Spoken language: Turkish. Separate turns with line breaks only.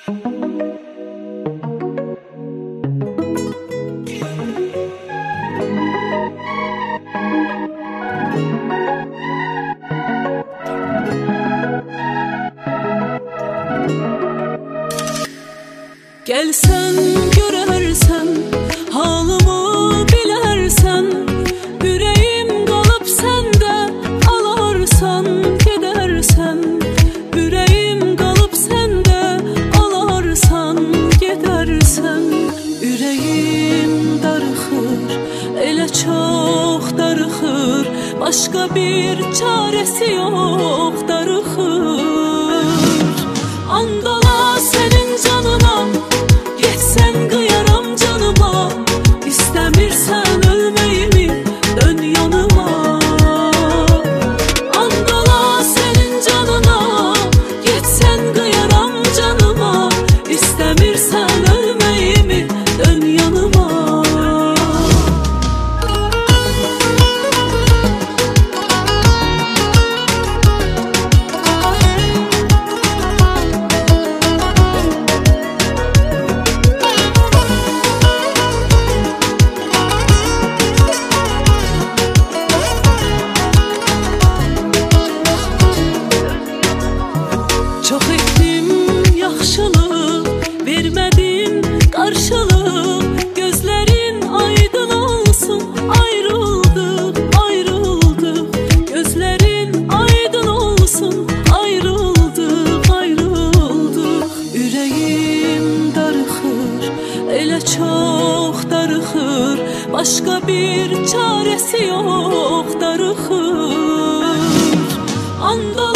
Gelsen görersen, halımı bilersen, yüreğim kalıp sende, alarsan gidersen. Yüreğim kalıp sende, alarsan gidersen. Yüreğim darıxır, elə çox darıxır, başka bir çaresi yok, darıxır. Andala senin canına, geçsen kıyarım canıma. İstemirsen ölmeyimi, dön yanıma. Andala senin canına, geçsen kıyarım canıma. İstemirsen ölmeyimi, dön yanıma. Çok ettim yaxşılığı, vermedin karşılığı. Gözlerin aydın olsun, ayrıldık, ayrıldık. Gözlerin aydın olsun, ayrıldık, ayrıldık. Yüreğim darıxır, elə çox darıxır, başka bir çaresi yok, darıxır. Andala